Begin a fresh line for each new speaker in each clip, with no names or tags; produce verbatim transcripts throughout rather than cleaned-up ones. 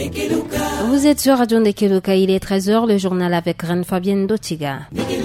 Vous êtes sur Radio Ndekeluka, il est treize heures, le journal avec Reine Fabienne Dotiga.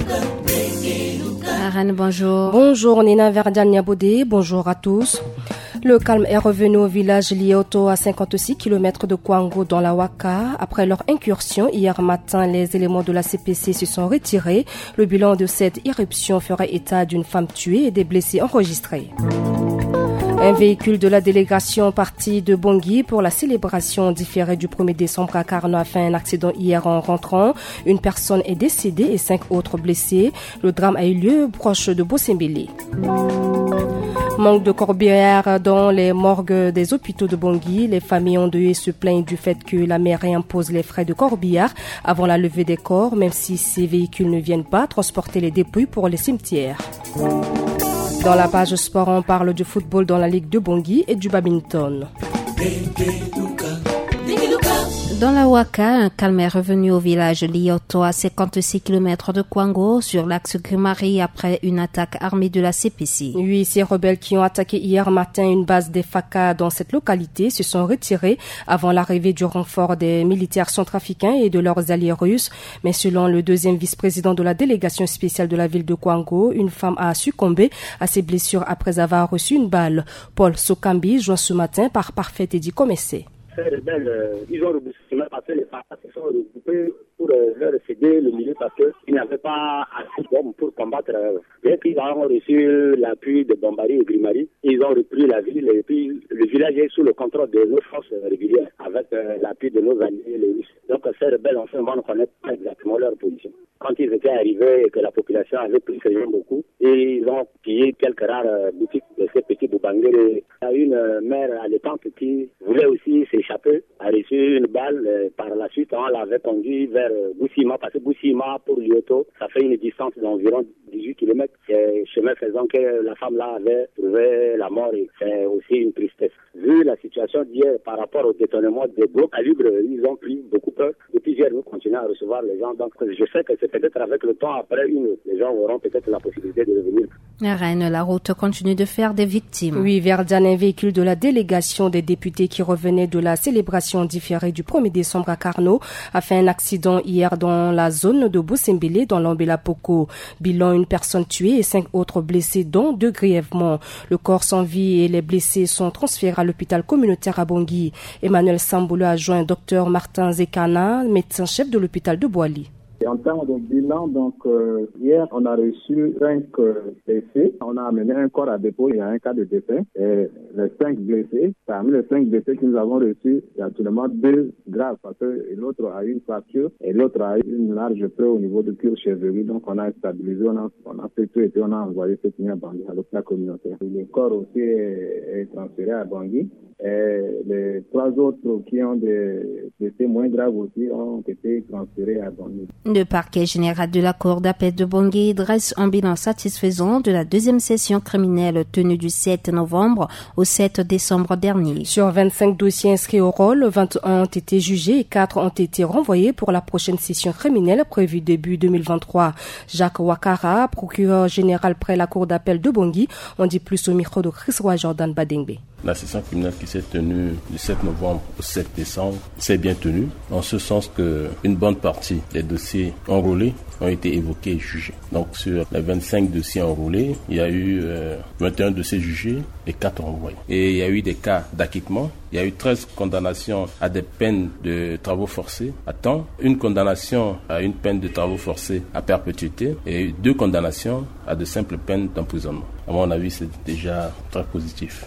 Reine, bonjour.
Bonjour Nina Verdiane Niabodé, bonjour à tous. Le calme est revenu au village Lioto à cinquante-six kilomètres de Kwango dans la Waka. Après leur incursion hier matin, les éléments de la C P C se sont retirés. Le bilan de cette irruption ferait état d'une femme tuée et des blessés enregistrés. Un véhicule de la délégation parti de Bangui pour la célébration différée du premier décembre à Karno a fait un accident hier en rentrant. Une personne est décédée et cinq autres blessés. Le drame a eu lieu proche de Bossembélé. Manque de corbières dans les morgues des hôpitaux de Bangui. Les familles endeuillées se plaignent du fait que la mairie impose les frais de corbillard avant la levée des corps, même si ces véhicules ne viennent pas transporter les dépouilles pour les cimetières. Dans la page sport, on parle du football dans la Ligue de Bangui et du badminton.
Dans la Waka, un calme est revenu au village Lioto à cinquante-six kilomètres de Kwango sur l'axe Grimari après une attaque armée de la C P C.
Oui, ces rebelles qui ont attaqué hier matin une base des F A C A dans cette localité se sont retirés avant l'arrivée du renfort des militaires centrafricains et de leurs alliés russes. Mais selon le deuxième vice-président de la délégation spéciale de la ville de Kwango, une femme a succombé à ses blessures après avoir reçu une balle. Paul Sokambi joint ce matin par Parfait Eddy Komessé.
Ces rebelles, euh, ils ont rebousculé parce que les partis se sont regroupés pour euh, leur céder le milieu parce qu'ils n'avaient pas assez d'hommes pour combattre. Euh, bien qu'ils ont reçu l'appui de Bombari et Grimari, ils ont repris la ville et puis le village est sous le contrôle de nos forces régulières avec euh, l'appui de nos alliés, les Russes. Donc ces rebelles, en ce moment, ne connaissent pas exactement leur position. Quand ils étaient arrivés et que la population avait pris ce gens beaucoup, et ils ont pillé quelques rares euh, boutiques de ces petits Boubangéré. Il y a une euh, mère allaitante qui voulait aussi s'échapper, a reçu une balle. Euh, par la suite, on l'avait conduit vers euh, Boussima, parce que Boussima pour Lioto, ça fait une distance d'environ dix-huit kilomètres. C'est chemin faisant que la femme-là avait trouvé la mort et c'est aussi une tristesse. Vu la situation d'hier par rapport au détournement des gros calibres, ils ont pris beaucoup peur. Depuis hier, nous continuons à recevoir les gens. Donc je sais que c'est peut-être avec le temps, après une, les gens auront peut-être la possibilité de revenir.
Rennes, la route continue de faire des victimes.
Oui, Verdiane, un véhicule de la délégation des députés qui revenait de la célébration différée du premier décembre à Karno a fait un accident hier dans la zone de Bossembélé, dans l'Ambela Poko. Bilan, une personne tuée et cinq autres blessés, dont deux grièvement. Le corps sans vie et les blessés sont transférés à l'hôpital communautaire à Bangui. Emmanuel Samboulou a joint docteur Martin Zekana, médecin-chef de l'hôpital de Boali.
Et en termes de bilan, donc euh, hier on a reçu cinq euh, décès. On a amené un corps à dépôt, il y a un cas de décès. Et les cinq blessés, parmi les cinq blessés que nous avons reçus, il y a actuellement deux graves parce que l'autre a eu une fracture et l'autre a eu une large plaie au niveau du cuir chevelu. Donc on a stabilisé, on a, on a fait tout et puis on a envoyé cette ligne à Bangui, à l'hôpital communautaire. Le corps aussi est, est transféré à Bangui. Et les trois autres qui ont des blessés moins graves aussi ont été transférés à Bangui.
Le parquet général de la Cour d'appel de Bangui dresse un bilan satisfaisant de la deuxième session criminelle tenue du sept novembre au sept décembre dernier.
Sur vingt-cinq dossiers inscrits au rôle, vingt et un ont été jugés et quatre ont été renvoyés pour la prochaine session criminelle prévue début deux mille vingt-trois. Jacques Ouattara, procureur général près la Cour d'appel de Bangui, on dit plus au micro de Chris Roy Jordan Badengbe.
La session criminelle qui s'est tenue du sept novembre au sept décembre s'est bien tenue, en ce sens que une bonne partie des dossiers enrôlés ont été évoqués et jugés. Donc sur les vingt-cinq dossiers enrôlés, il y a eu euh, vingt et un dossiers jugés et quatre renvoyés. Et il y a eu des cas d'acquittement. Il y a eu treize condamnations à des peines de travaux forcés à temps, une condamnation à une peine de travaux forcés à perpétuité et deux condamnations à de simples peines d'emprisonnement. À mon avis, c'est déjà très positif.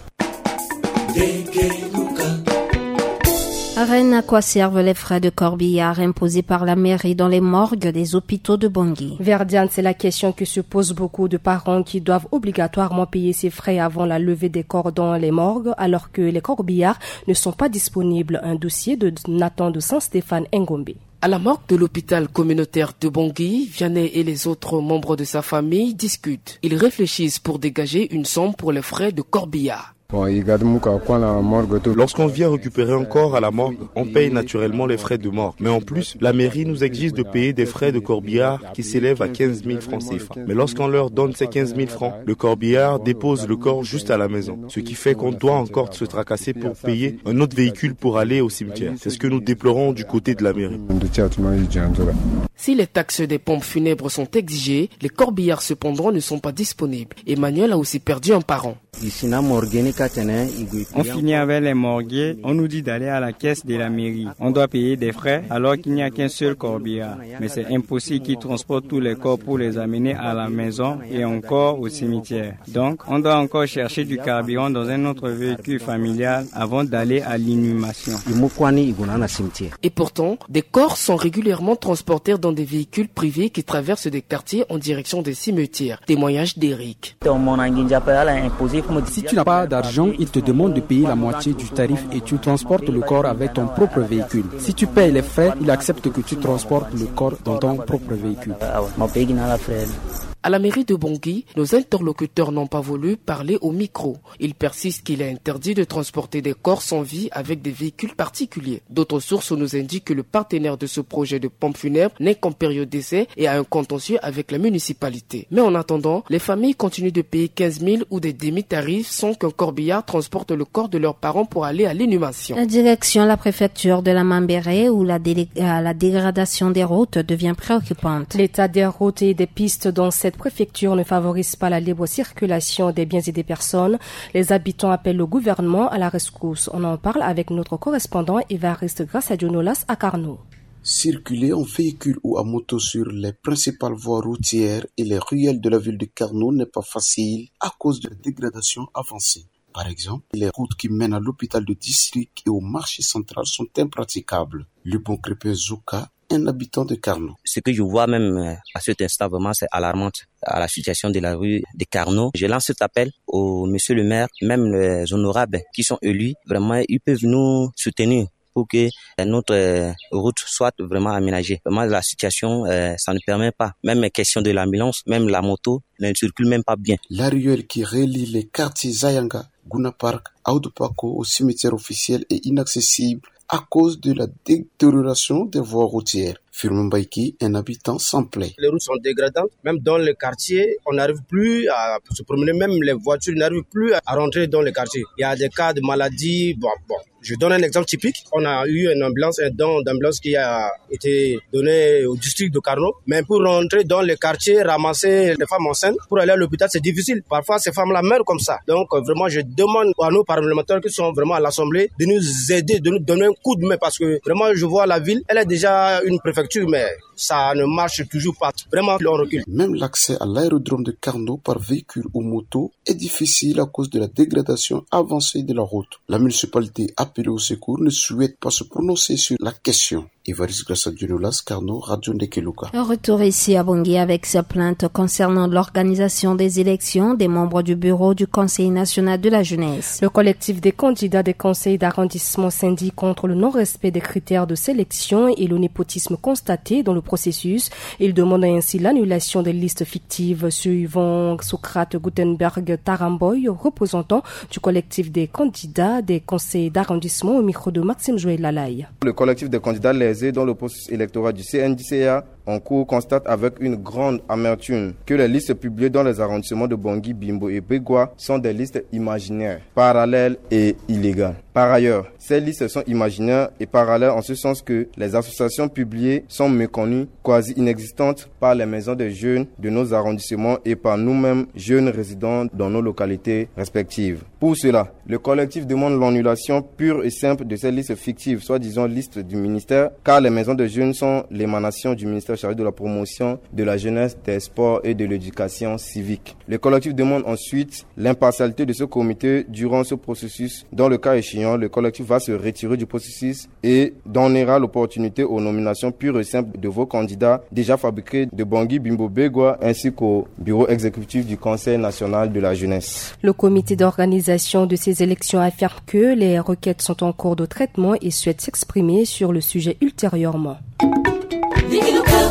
À Rennes, à quoi servent les frais de corbillard imposés par la mairie dans les morgues des hôpitaux de Bangui?
Verdiane, c'est la question que se posent beaucoup de parents qui doivent obligatoirement payer ces frais avant la levée des corps dans les morgues, alors que les corbillards ne sont pas disponibles. Un dossier de Nathan de Saint-Stéphane Ngombe.
À la morgue de l'hôpital communautaire de Bangui, Vianney et les autres membres de sa famille discutent. Ils réfléchissent pour dégager une somme pour les frais de corbillard.
Lorsqu'on vient récupérer un corps à la morgue, on paye naturellement les frais de mort. Mais en plus, la mairie nous exige de payer des frais de corbillard qui s'élèvent à quinze mille francs C F A. Mais lorsqu'on leur donne ces quinze mille francs, le corbillard dépose le corps juste à la maison. Ce qui fait qu'on doit encore se tracasser pour payer un autre véhicule pour aller au cimetière. C'est ce que nous déplorons du côté de la mairie.
Si les taxes des pompes funèbres sont exigées, les corbillards cependant ne sont pas disponibles. Emmanuel a aussi perdu un parent.
On finit avec les morguiers, on nous dit d'aller à la caisse de la mairie. On doit payer des frais alors qu'il n'y a qu'un seul corbillard. Mais c'est impossible qu'ils transportent tous les corps pour les amener à la maison et encore au cimetière. Donc, on doit encore chercher du carburant dans un autre véhicule familial avant d'aller à l'inhumation.
Et pourtant, des corps sont régulièrement transportés dans des véhicules privés qui traversent des quartiers en direction des cimetières. Témoignage d'Éric.
Si tu n'as pas d'argent, ils te demandent de payer la moitié du tarif et tu transportes le corps avec ton propre véhicule. Si tu payes les frais, ils acceptent que tu transportes le corps dans ton propre véhicule.
À la mairie de Bangui, nos interlocuteurs n'ont pas voulu parler au micro. Ils persistent qu'il est interdit de transporter des corps sans vie avec des véhicules particuliers. D'autres sources nous indiquent que le partenaire de ce projet de pompe funèbre n'est qu'en période d'essai et a un contentieux avec la municipalité. Mais en attendant, les familles continuent de payer quinze mille ou des demi-tarifs sans qu'un corbillard transporte le corps de leurs parents pour aller à l'inhumation.
La direction, la préfecture de la Mambéré où la, délé- la dégradation des routes devient préoccupante.
L'état des routes et des pistes dans cette préfecture ne favorise pas la libre circulation des biens et des personnes. Les habitants appellent le gouvernement à la rescousse. On en parle avec notre correspondant Évariste Grassadionolas à Carnot.
Circuler en véhicule ou à moto sur les principales voies routières et les ruelles de la ville de Carnot n'est pas facile à cause de la dégradation avancée. Par exemple, les routes qui mènent à l'hôpital de district et au marché central sont impraticables. Le bon Crépé Zouka, un habitant de Carnot.
Ce que je vois même à cet instant, vraiment, c'est alarmant à la situation de la rue de Carnot. Je lance cet appel au monsieur le maire, même les honorables qui sont élus. Vraiment, ils peuvent nous soutenir pour que notre route soit vraiment aménagée. Vraiment, la situation, euh, ça ne permet pas. Même les questions de l'ambulance, même la moto ne circule même pas bien.
La ruelle qui relie les quartiers Zayanga, Guna Park, Audopako au cimetière officiel est inaccessible à cause de la détérioration des voies routières. Firmin Baiki, un habitant sans plaît.
Les routes sont dégradantes. Même dans le quartier, on n'arrive plus à se promener. Même les voitures n'arrivent plus à rentrer dans le quartier. Il y a des cas de maladie. Bon, bon. Je donne un exemple typique. On a eu une ambulance, un don d'ambulance qui a été donné au district de Carnot. Mais pour rentrer dans le quartier, ramasser les femmes enceintes, pour aller à l'hôpital, c'est difficile. Parfois, ces femmes-là meurent comme ça. Donc, vraiment, je demande à nos parlementaires qui sont vraiment à l'Assemblée de nous aider, de nous donner un coup de main parce que vraiment, je vois la ville, elle est déjà une préfecture, mais ça ne marche toujours pas. Vraiment, on recule.
Même l'accès à l'aérodrome de Carnot par véhicule ou moto est difficile à cause de la dégradation avancée de la route. La municipalité appelée au secours ne souhaite pas se prononcer sur la question. Évariste Grassadionolas, Carnot, Radio Ndekeluka.
Un retour ici à Bangui avec sa plainte concernant l'organisation des élections des membres du bureau du Conseil national de la jeunesse.
Le collectif des candidats des conseils d'arrondissement syndique contre le non-respect des critères de sélection et le népotisme constaté dans le processus. Il demande ainsi l'annulation des listes fictives suivant Socrate Gutenberg Taramboy, représentant du collectif des candidats des conseils d'arrondissement au micro de Maxime Joël Lalaye.
Le collectif des candidats les dans le processus électoral du C N D C A en cours constate avec une grande amertume que les listes publiées dans les arrondissements de Bangui, Bimbo et Bégua sont des listes imaginaires, parallèles et illégales. Par ailleurs, ces listes sont imaginaires et parallèles en ce sens que les associations publiées sont méconnues, quasi inexistantes par les maisons de jeunes de nos arrondissements et par nous-mêmes, jeunes résidents dans nos localités respectives. Pour cela, le collectif demande l'annulation pure et simple de ces listes fictives, soit disons listes du ministère, car les maisons de jeunes sont l'émanation du ministère chargé de la promotion de la jeunesse, des sports et de l'éducation civique. Le collectif demande ensuite l'impartialité de ce comité durant ce processus. Dans le cas échéant, le collectif va se retirer du processus et donnera l'opportunité aux nominations pures et simples de vos candidats déjà fabriqués de Bangui, Bimbo, Bégua ainsi qu'au bureau exécutif du Conseil national de la jeunesse.
Le comité d'organisation de ces élections affirme que les requêtes sont en cours de traitement et souhaite s'exprimer sur le sujet ultérieurement.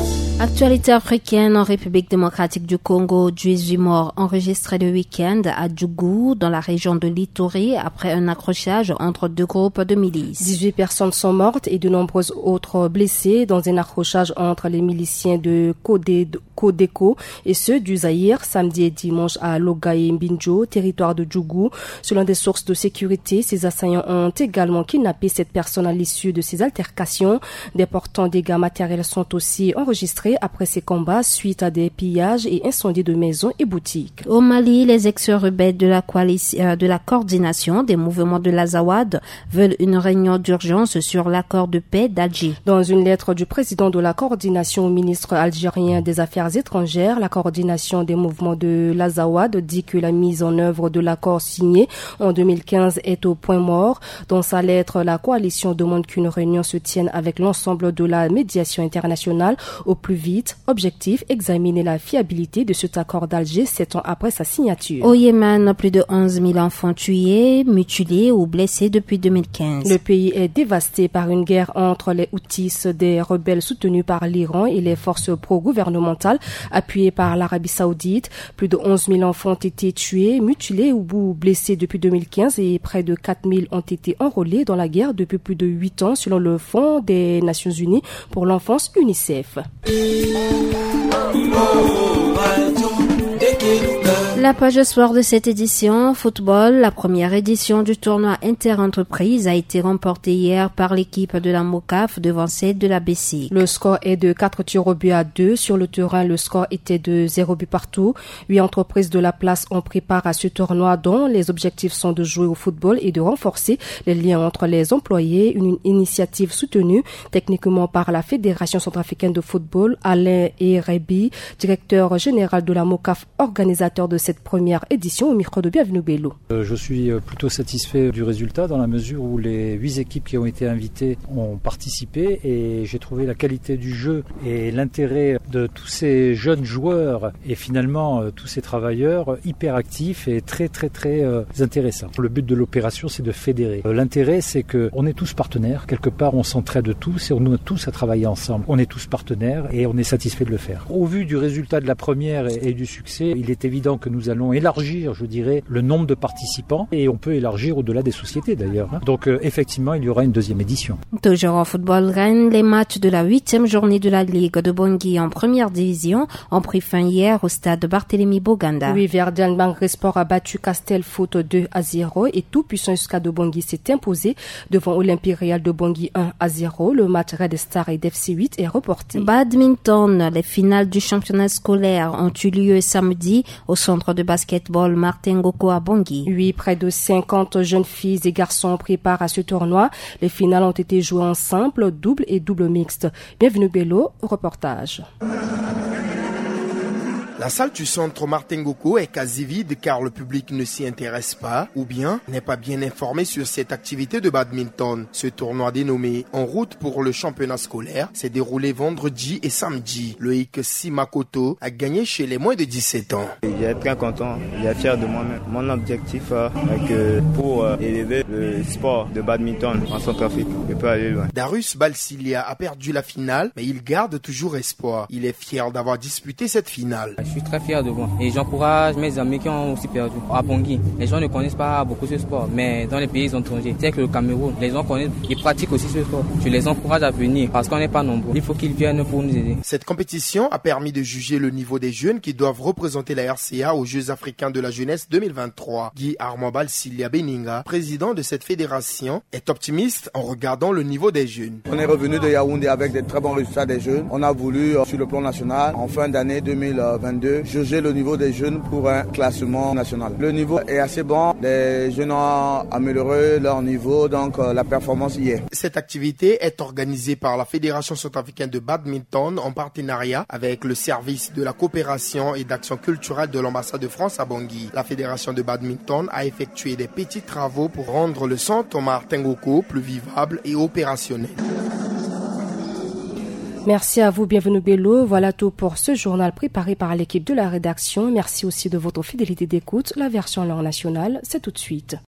Actualité africaine en République démocratique du Congo, dix-huit morts enregistrés le week-end à Djougou, dans la région de l'Ituri, après un accrochage entre deux groupes de milices.
dix-huit personnes sont mortes et de nombreuses autres blessées dans un accrochage entre les miliciens de Kodeko et ceux du Zaïre samedi et dimanche à Logaye Mbinjo, territoire de Djougou. Selon des sources de sécurité, ces assaillants ont également kidnappé cette personne à l'issue de ces altercations. D'importants dégâts matériels sont aussi enregistrés après ces combats suite à des pillages et incendies de maisons et boutiques.
Au Mali, les ex-rebelles de la coalition, de la coordination des mouvements de l'Azawad veulent une réunion d'urgence sur l'accord de paix d'Alger.
Dans une lettre du président de la coordination au ministre algérien des Affaires étrangères, la coordination des mouvements de l'Azawad dit que la mise en œuvre de l'accord signé en deux mille quinze est au point mort. Dans sa lettre, la coalition demande qu'une réunion se tienne avec l'ensemble de la médiation internationale au plus vite. Objectif, examiner la fiabilité de cet accord d'Alger sept ans après sa signature.
Au Yémen, plus de onze mille enfants tués, mutilés ou blessés depuis deux mille quinze.
Le pays est dévasté par une guerre entre les Houthis, des rebelles soutenus par l'Iran, et les forces pro-gouvernementales appuyées par l'Arabie Saoudite. Plus de onze mille enfants ont été tués, mutilés ou blessés depuis deux mille quinze et près de quatre mille ont été enrôlés dans la guerre depuis plus de huit ans selon le Fonds des Nations Unies pour l'enfance UNICEF.
La page sport de cette édition, football, la première édition du tournoi inter-entreprise a été remportée hier par l'équipe de la MOCAF devant celle de la B C.
Le score est de quatre tirs au but à deux. Sur le terrain, le score était de zéro but partout. Huit entreprises de la place ont pris part à ce tournoi dont les objectifs sont de jouer au football et de renforcer les liens entre les employés. Une initiative soutenue techniquement par la Fédération centrafricaine de football. Alain Erebi, directeur général de la MOCAF, organisateur de cette première édition, au micro de Bienvenue Bello.
Je suis plutôt satisfait du résultat dans la mesure où les huit équipes qui ont été invitées ont participé et j'ai trouvé la qualité du jeu et l'intérêt de tous ces jeunes joueurs et finalement tous ces travailleurs hyper actifs et très très très euh, intéressants. Le but de l'opération, c'est de fédérer. L'intérêt, c'est qu'on est tous partenaires. Quelque part, on s'entraide tous et on a tous à travailler ensemble. On est tous partenaires et on est satisfait de le faire. Au vu du résultat de la première et, et du succès, il est évident que nous allons élargir, je dirais, le nombre de participants et on peut élargir au-delà des sociétés d'ailleurs. Donc euh, effectivement, il y aura une deuxième édition.
Toujours en football, Rennes, les matchs de la huitième journée de la Ligue de Bangui en première division ont pris fin hier au stade Barthélemy Boganda.
Oui, Verdian Bangresport a battu Castel Foot deux à zéro et tout puissant jusqu'à de Bangui s'est imposé devant Olympique Real de Bangui un à zéro. Le match Red Star et D F C huit est reporté.
Badminton, les finales du championnat scolaire ont eu lieu samedi au centre de basketball Martin Ngoko à Bangui.
Oui, près de cinquante jeunes filles et garçons ont pris part à ce tournoi. Les finales ont été jouées en simple, double et double mixte. Bienvenue Bello, reportage.
La salle du centre Martin Ngoko est quasi vide car le public ne s'y intéresse pas ou bien n'est pas bien informé sur cette activité de badminton. Ce tournoi dénommé En route pour le championnat scolaire s'est déroulé vendredi et samedi. Loïc Simakoto a gagné chez les moins de dix-sept ans.
Il est très content, il est fier de moi-même. Mon objectif est que pour élever le sport de badminton en Centrafrique, je peux aller loin.
Darius Balsilia a perdu la finale mais il garde toujours espoir. Il est fier d'avoir disputé cette finale.
Je suis très fier de moi et j'encourage mes amis qui ont aussi perdu. À Bangui, les gens ne connaissent pas beaucoup ce sport, mais dans les pays étrangers, c'est que le Cameroun, les gens connaissent et pratiquent aussi ce sport. Je les encourage à venir parce qu'on n'est pas nombreux. Il faut qu'ils viennent pour nous aider.
Cette compétition a permis de juger le niveau des jeunes qui doivent représenter la R C A aux Jeux africains de la jeunesse deux mille vingt-trois. Guy Armand Balsilia Beninga, président de cette fédération, est optimiste en regardant le niveau des jeunes.
On est revenu de Yaoundé avec des très bons résultats des jeunes. On a voulu, sur le plan national, en fin d'année deux mille vingt-deux, juger le niveau des jeunes pour un classement national. Le niveau est assez bon, les jeunes ont amélioré leur niveau, donc euh, la performance y est.
Cette activité est organisée par la Fédération centrafricaine de badminton en partenariat avec le service de la coopération et d'action culturelle de l'ambassade de France à Bangui. La Fédération de badminton a effectué des petits travaux pour rendre le centre Martin Ngoko plus vivable et opérationnel.
Merci à vous, bienvenue Bello. Voilà tout pour ce journal préparé par l'équipe de la rédaction. Merci aussi de votre fidélité d'écoute. La version langue nationale, c'est tout de suite.